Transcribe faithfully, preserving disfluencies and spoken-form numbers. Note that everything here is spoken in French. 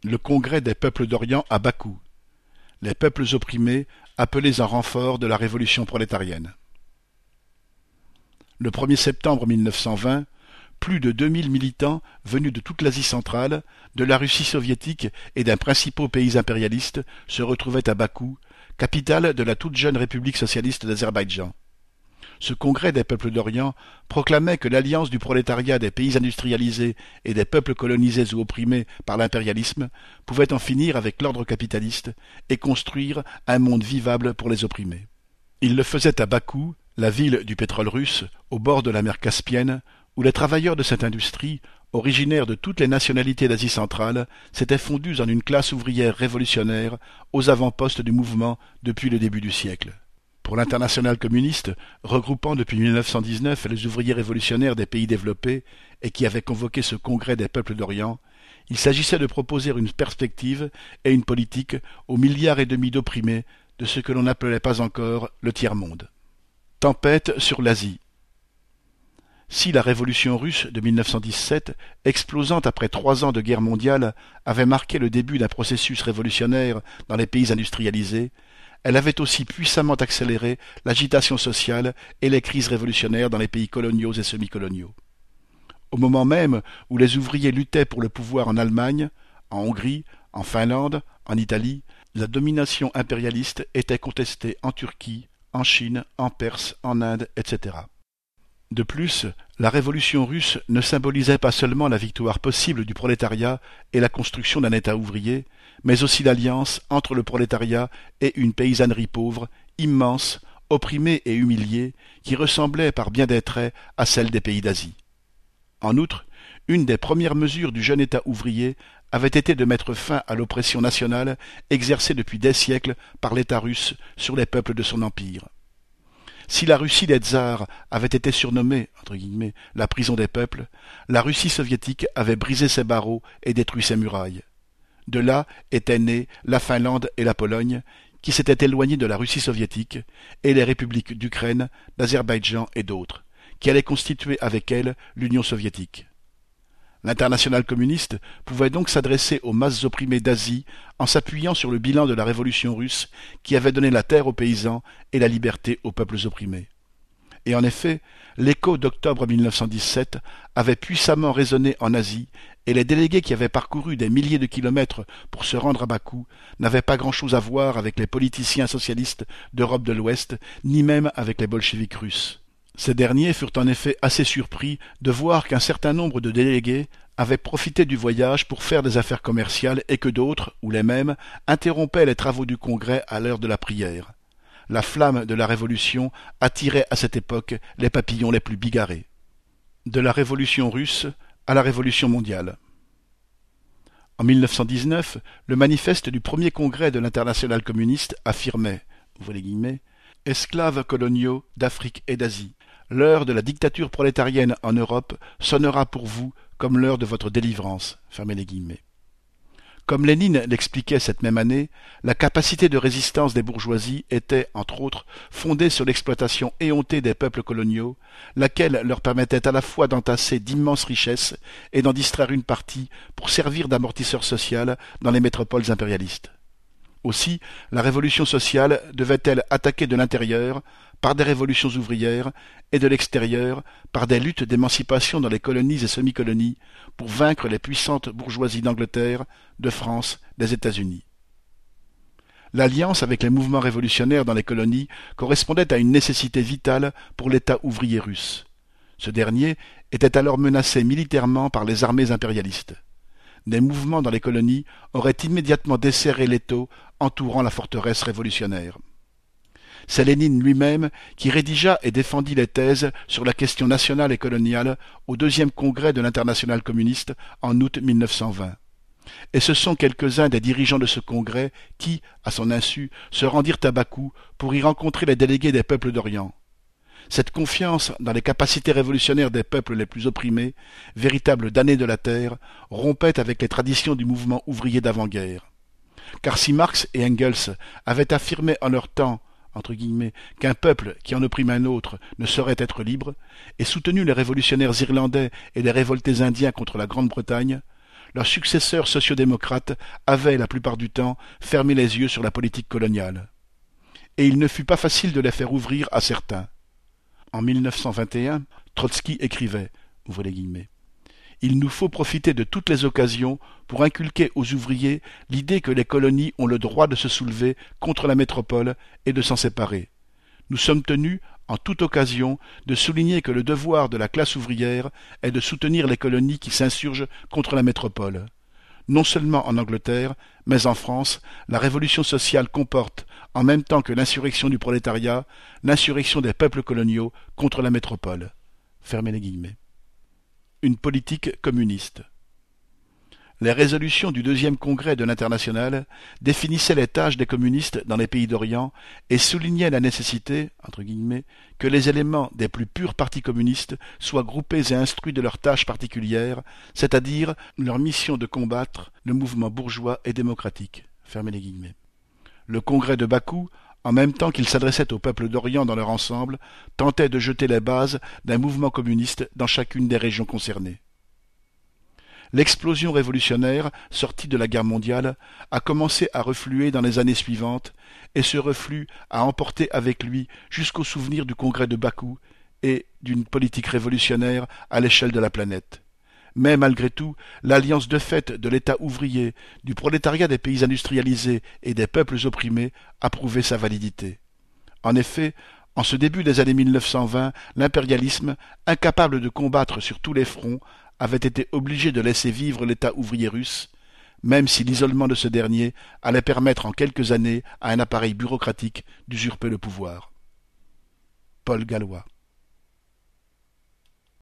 Le Congrès des peuples d'Orient à Bakou. Les peuples opprimés appelés en renfort de la révolution prolétarienne. Le premier septembre mille neuf cent vingt, plus de deux mille militants venus de toute l'Asie centrale, de la Russie soviétique et d'un principaux pays impérialistes se retrouvaient à Bakou, capitale de la toute jeune République socialiste d'Azerbaïdjan. Ce congrès des peuples d'Orient proclamait que l'alliance du prolétariat des pays industrialisés et des peuples colonisés ou opprimés par l'impérialisme pouvait en finir avec l'ordre capitaliste et construire un monde vivable pour les opprimés. Il le faisait à Bakou, la ville du pétrole russe, au bord de la mer Caspienne, où les travailleurs de cette industrie, originaires de toutes les nationalités d'Asie centrale, s'étaient fondus en une classe ouvrière révolutionnaire aux avant-postes du mouvement depuis le début du siècle. Pour l'Internationale communiste, regroupant depuis mille neuf cent dix-neuf les ouvriers révolutionnaires des pays développés et qui avait convoqué ce congrès des peuples d'Orient, il s'agissait de proposer une perspective et une politique aux milliards et demi d'opprimés de ce que l'on n'appelait pas encore le tiers-monde. Tempête sur l'Asie. Si la révolution russe de mille neuf cent dix-sept, explosant après trois ans de guerre mondiale, avait marqué le début d'un processus révolutionnaire dans les pays industrialisés, elle avait aussi puissamment accéléré l'agitation sociale et les crises révolutionnaires dans les pays coloniaux et semi-coloniaux. Au moment même où les ouvriers luttaient pour le pouvoir en Allemagne, en Hongrie, en Finlande, en Italie, la domination impérialiste était contestée en Turquie, en Chine, en Perse, en Inde, et cetera. De plus, la révolution russe ne symbolisait pas seulement la victoire possible du prolétariat et la construction d'un État ouvrier, mais aussi l'alliance entre le prolétariat et une paysannerie pauvre, immense, opprimée et humiliée, qui ressemblait par bien des traits à celle des pays d'Asie. En outre, une des premières mesures du jeune État ouvrier avait été de mettre fin à l'oppression nationale exercée depuis des siècles par l'État russe sur les peuples de son empire. Si la Russie des tsars avait été surnommée, entre guillemets, la prison des peuples, la Russie soviétique avait brisé ses barreaux et détruit ses murailles. De là étaient nées la Finlande et la Pologne, qui s'étaient éloignées de la Russie soviétique, et les républiques d'Ukraine, d'Azerbaïdjan et d'autres, qui allaient constituer avec elles l'Union soviétique. L'Internationale communiste pouvait donc s'adresser aux masses opprimées d'Asie en s'appuyant sur le bilan de la révolution russe qui avait donné la terre aux paysans et la liberté aux peuples opprimés. Et en effet, l'écho d'octobre mille neuf cent dix-sept avait puissamment résonné en Asie et les délégués qui avaient parcouru des milliers de kilomètres pour se rendre à Bakou n'avaient pas grand-chose à voir avec les politiciens socialistes d'Europe de l'Ouest, ni même avec les bolcheviks russes. Ces derniers furent en effet assez surpris de voir qu'un certain nombre de délégués avaient profité du voyage pour faire des affaires commerciales et que d'autres, ou les mêmes, interrompaient les travaux du Congrès à l'heure de la prière. La flamme de la Révolution attirait à cette époque les papillons les plus bigarrés. De la Révolution russe à la Révolution mondiale. En mille neuf cent dix-neuf, le manifeste du premier congrès de l'Internationale communiste affirmait, ouvrez les guillemets, « Esclaves coloniaux d'Afrique et d'Asie, l'heure de la dictature prolétarienne en Europe sonnera pour vous comme l'heure de votre délivrance. » Fermez les guillemets. Comme Lénine l'expliquait cette même année, la capacité de résistance des bourgeoisies était, entre autres, fondée sur l'exploitation éhontée des peuples coloniaux, laquelle leur permettait à la fois d'entasser d'immenses richesses et d'en distraire une partie pour servir d'amortisseur social dans les métropoles impérialistes. Aussi, la révolution sociale devait-elle attaquer de l'intérieur par des révolutions ouvrières et de l'extérieur par des luttes d'émancipation dans les colonies et semi-colonies pour vaincre les puissantes bourgeoisies d'Angleterre, de France, des États-Unis. L'alliance avec les mouvements révolutionnaires dans les colonies correspondait à une nécessité vitale pour l'État ouvrier russe. Ce dernier était alors menacé militairement par les armées impérialistes. Des mouvements dans les colonies auraient immédiatement desserré l'étau entourant la forteresse révolutionnaire. C'est Lénine lui-même qui rédigea et défendit les thèses sur la question nationale et coloniale au deuxième congrès de l'Internationale communiste en août mille neuf cent vingt. Et ce sont quelques-uns des dirigeants de ce congrès qui, à son insu, se rendirent à Bakou pour y rencontrer les délégués des peuples d'Orient. Cette confiance dans les capacités révolutionnaires des peuples les plus opprimés, véritable damnés de la terre, rompait avec les traditions du mouvement ouvrier d'avant-guerre. Car si Marx et Engels avaient affirmé en leur temps, entre guillemets, qu'un peuple qui en opprime un autre ne saurait être libre, et soutenu les révolutionnaires irlandais et les révoltés indiens contre la Grande-Bretagne, leurs successeurs sociodémocrates avaient, la plupart du temps, fermé les yeux sur la politique coloniale. Et il ne fut pas facile de les faire ouvrir à certains. En mille neuf cent vingt et un, Trotsky écrivait, ouvrez les guillemets, « Il nous faut profiter de toutes les occasions pour inculquer aux ouvriers l'idée que les colonies ont le droit de se soulever contre la métropole et de s'en séparer. Nous sommes tenus, en toute occasion, de souligner que le devoir de la classe ouvrière est de soutenir les colonies qui s'insurgent contre la métropole. Non seulement en Angleterre, mais en France, la révolution sociale comporte, en même temps que l'insurrection du prolétariat, l'insurrection des peuples coloniaux contre la métropole. » Fermez les guillemets. Une politique communiste. Les résolutions du deuxième congrès de l'Internationale définissaient les tâches des communistes dans les pays d'Orient et soulignaient la nécessité, entre guillemets, que les éléments des plus purs partis communistes soient groupés et instruits de leurs tâches particulières, c'est-à-dire leur mission de combattre le mouvement bourgeois et démocratique. Fermez les guillemets. Le congrès de Bakou, en même temps qu'il s'adressait aux peuples d'Orient dans leur ensemble, tentait de jeter les bases d'un mouvement communiste dans chacune des régions concernées. L'explosion révolutionnaire, sortie de la guerre mondiale, a commencé à refluer dans les années suivantes, et ce reflux a emporté avec lui jusqu'au souvenir du congrès de Bakou et d'une politique révolutionnaire à l'échelle de la planète. Mais malgré tout, l'alliance de fait de l'État ouvrier, du prolétariat des pays industrialisés et des peuples opprimés a prouvé sa validité. En effet, en ce début des années mille neuf cent vingt, l'impérialisme, incapable de combattre sur tous les fronts, avait été obligé de laisser vivre l'État ouvrier russe, même si l'isolement de ce dernier allait permettre en quelques années à un appareil bureaucratique d'usurper le pouvoir. Paul Gallois.